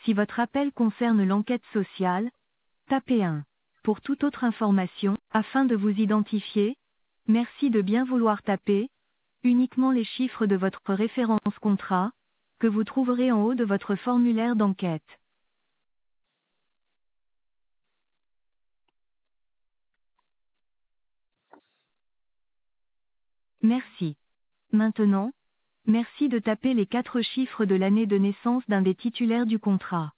Si votre appel concerne l'enquête sociale, tapez 1. Pour toute autre information, afin de vous identifier, merci de bien vouloir taper uniquement les chiffres de votre référence contrat, que vous trouverez en haut de votre formulaire d'enquête. Merci. Maintenant, merci de taper les 4 chiffres de l'année de naissance d'un des titulaires du contrat.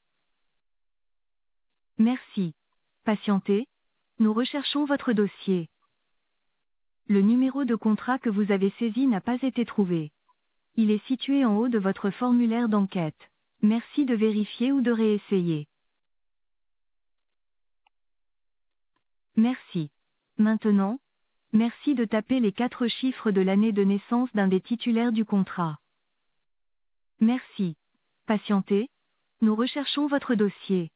Merci. Patientez. Nous recherchons votre dossier. Le numéro de contrat que vous avez saisi n'a pas été trouvé. Il est situé en haut de votre formulaire d'enquête. Merci de vérifier ou de réessayer. Merci. Maintenant, merci de taper les 4 chiffres de l'année de naissance d'un des titulaires du contrat. Merci. Patientez. Nous recherchons votre dossier.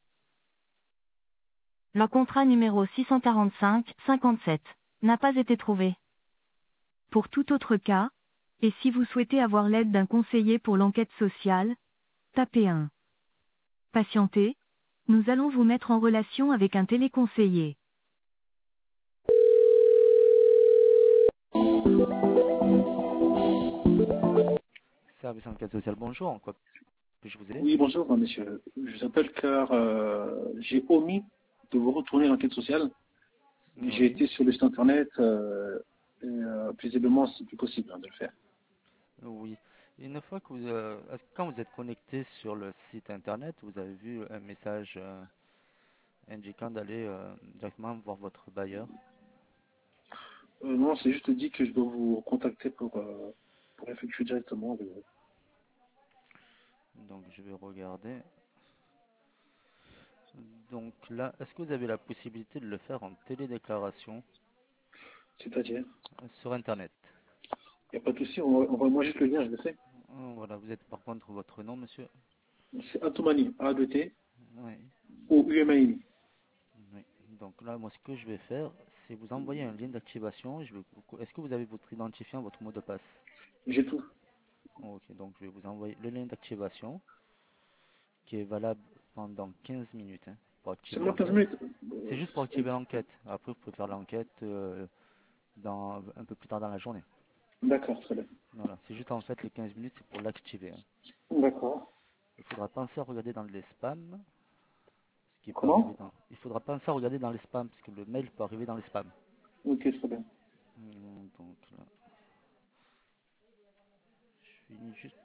Le contrat numéro 645-57 n'a pas été trouvé. Pour tout autre cas, et si vous souhaitez avoir l'aide d'un conseiller pour l'enquête sociale, tapez 1. Patientez. Nous allons vous mettre en relation avec un téléconseiller. Service enquête sociale, bonjour, en quoi puis-je vous aider? Oui, bonjour, monsieur. Je vous appelle car j'ai omis de vous retourner l'enquête sociale. J'ai Oui, été sur le site internet et visiblement c'est plus possible de le faire. oui. Une fois que quand vous êtes connecté sur le site internet, vous avez vu un message indiquant d'aller directement voir votre bailleur. Non, c'est juste dit que je dois vous contacter pour effectuer directement avec vous. Donc je vais regarder. Donc là, est-ce que vous avez la possibilité de le faire en télédéclaration C'est-à-dire, sur internet? il n'y a pas de souci, envoie-moi juste le lien, je le fais. Voilà, vous êtes par contre votre nom, monsieur? C'est Atoumani, A-2-T, Oui, O-U-M-A-N-I. oui. Donc là, moi, ce que je vais faire, c'est vous envoyer un lien d'activation. Est-ce que vous avez votre identifiant, votre mot de passe? J'ai tout. Ok, donc je vais vous envoyer le lien d'activation qui est valable pendant 15 minutes pour activer Seulement 15 l'enquête. minutes. C'est juste pour activer l'enquête. Après, vous pouvez faire l'enquête un peu plus tard dans la journée. D'accord, très bien. Voilà, c'est juste en fait les 15 minutes, c'est pour l'activer. D'accord. Il faudra penser à regarder dans les spams, ce qui peut arriver Comment? dans. Il faudra penser à regarder dans les spams, parce que le mail peut arriver dans les spams. Ok, très bien. Donc là, je finis juste.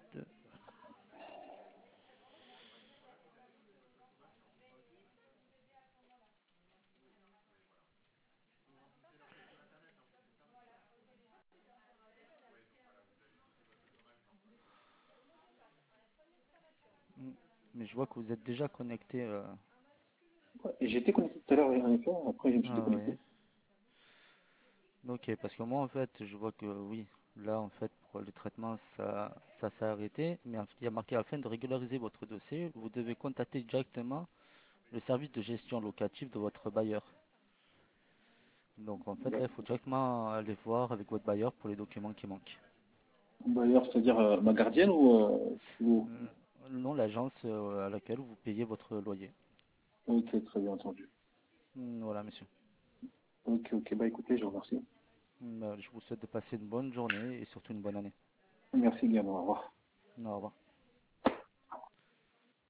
Mais je vois que vous êtes déjà connecté. Ouais, et j'ai été connecté tout à l'heure, en effet, après je me suis Ah déconnecté. ouais. Ok, parce que moi en fait, je vois que oui, là en fait pour le traitement ça s'est arrêté, mais il y a marqué afin de régulariser votre dossier, vous devez contacter directement le service de gestion locative de votre bailleur. Donc en fait là, il faut directement aller voir avec votre bailleur pour les documents qui manquent. D'ailleurs, c'est-à-dire ma gardienne ou... Non, l'agence à laquelle vous payez votre loyer. Ok, très bien entendu. Voilà, monsieur. Ok, ok, bah écoutez, je vous remercie. Je vous souhaite de passer une bonne journée et surtout une bonne année. Merci également, au revoir. Au revoir.